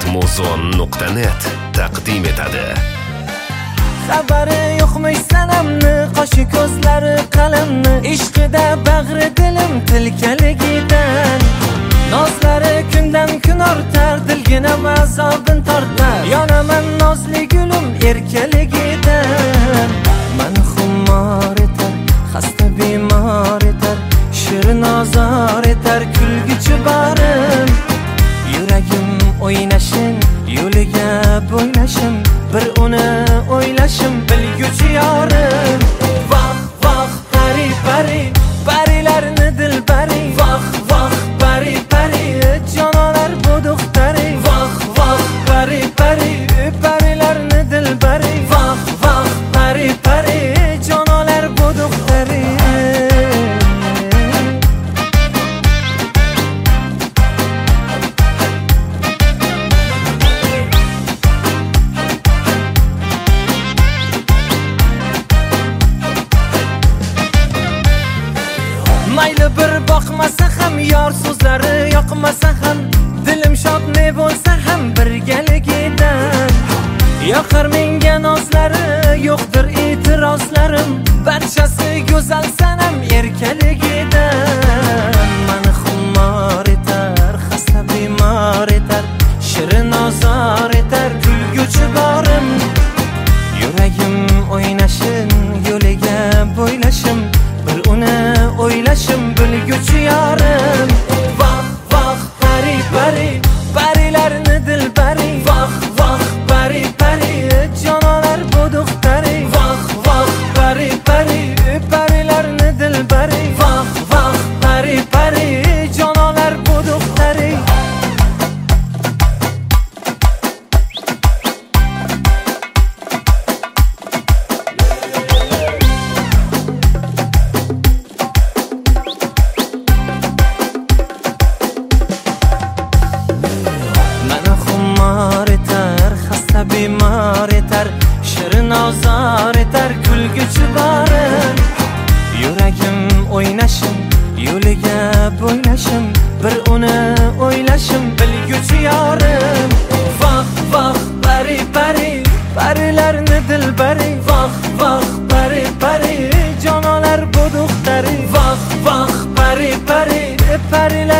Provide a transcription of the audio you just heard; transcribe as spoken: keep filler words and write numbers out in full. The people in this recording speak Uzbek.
muzon nuqta net taqdim etadi. Xabari yo'qmish sanamni, qoshi ko'zlari qalamni, ishqida bag'ri dilim tilkaligidan. Nozlari kundan kun ortar, dilginam azobin tortar. Yonaman nozli gulim erkaligidan. Mani xumor etar, xasta bemor etar, shirin ozor etar kulguchi borim. Yuragim o'ynashin, yo'liga bo'ynashim, bir uni o'ylashim bilguchi yorim. Voh voh pari pari, parilarni dilbari. Voh voh pari pari, jonolar bu duxtari. Voh voh pari pari, parilarni dilbari. Voh voh pari pari, jonolar bu duxtari. Mayli bir boqmasa ham, yor so'zlari yoqmasa ham, dilim shod ne bo'lsa ham birgaligidan. Yoqar menga nozlari, yo'qdir e'tirozlarim, barchasi go'zal sanam erkaligidan. Mani xumor etar, xasta bemor etar, shirin ozor etar kulguchi borim. Yuragim o'ynashin, yo'liga bo'ylashim, bir uni o'ylashim bilguchi yorim. Voh voh pari pari, parilarni dilbari. Voh voh pari pari, jonolar bu duxtari. Voh voh pari pari, parilarni dilbari. Voh voh pari pari, jonolar bu duxtari. Bemor etar, shirin ozor etar kulguchi borim. Yuragim o'ynashim, yo'liga bo'ynashim, bir uni o'ylashim bilguchi yorim. Voh voh pari pari, parilarni dilbari. Voh voh pari pari, jonolar bu duxtari. Voh voh pari pari, parilar